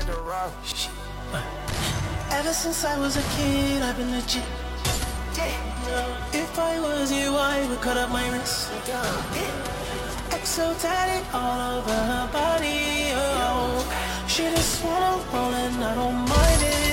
Ever since I was a kid, I've been legit. If I was you, I would cut up my wrist. Exo tatted all over her body. Oh, she just wanna roll and I don't mind it.